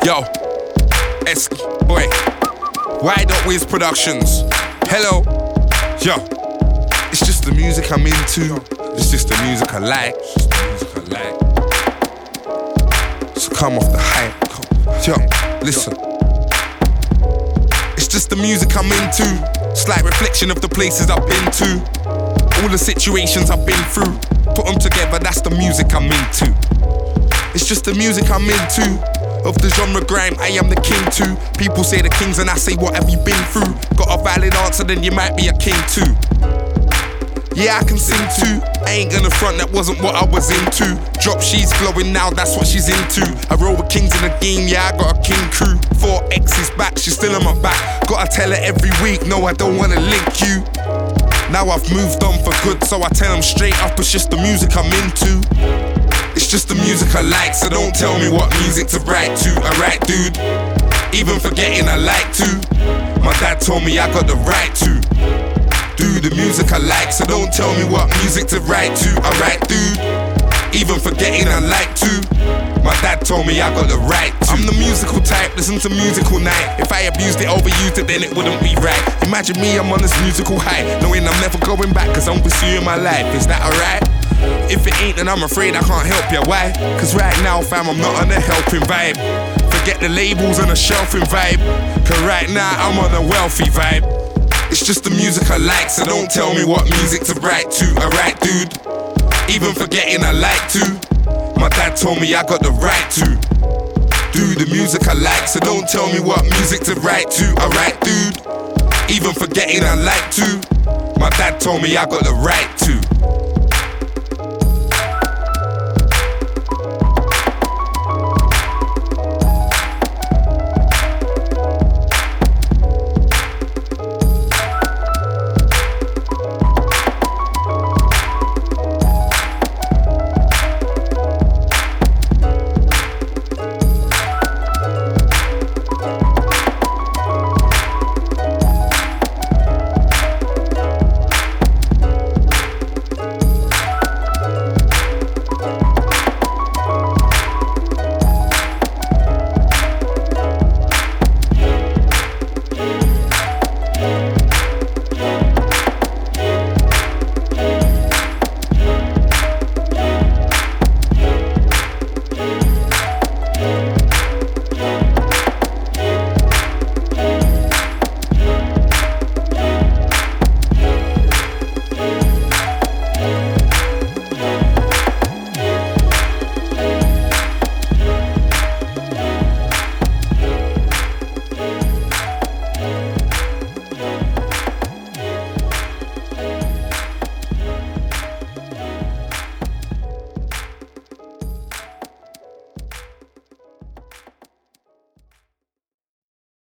Yo, Esky, boy, Wide Up Wiz Productions. Hello, yo, it's just the music I'm into. It's just the music I like. So come off the hype. Yo, listen. It's just the music I'm into. Slight reflection of the places I've been to. All the situations I've been through. Put them together, that's the music I'm into. It's just the music I'm into. Of the genre grime, I am the king too. People say the kings and I say what have you been through? Got a valid answer, then you might be a king too. Yeah, I can sing too. I ain't gonna front, that wasn't what I was into. Drop, she's glowing now, that's what she's into. I roll with kings in the game, yeah, I got a king crew. 4X is back, she's still on my back. Gotta tell her every week, no, I don't wanna link you. Now I've moved on for good, so I tell them straight up, it's just the music I'm into. It's just the music I like, so don't tell me what music to write to. I write, dude, even forgetting I like to. My dad told me I got the right to do the music I like, so don't tell me what music to write to. I write, dude, even forgetting I like to. My dad told me I got the right to. I'm the musical type, listen to musical night. If I abused it, overused it, then it wouldn't be right. Imagine me, I'm on this musical high, knowing I'm never going back, cause I'm pursuing my life. Is that alright? If it ain't, then I'm afraid I can't help ya. Why? Cause right now, fam, I'm not on a helping vibe. Forget the labels and the shelving vibe, cause right now I'm on a wealthy vibe. It's just the music I like, so don't tell me what music to write to. I write, dude, even forgetting I like to. My dad told me I got the right to do the music I like, so don't tell me what music to write to. I write, dude, even forgetting I like to. My dad told me I got the right to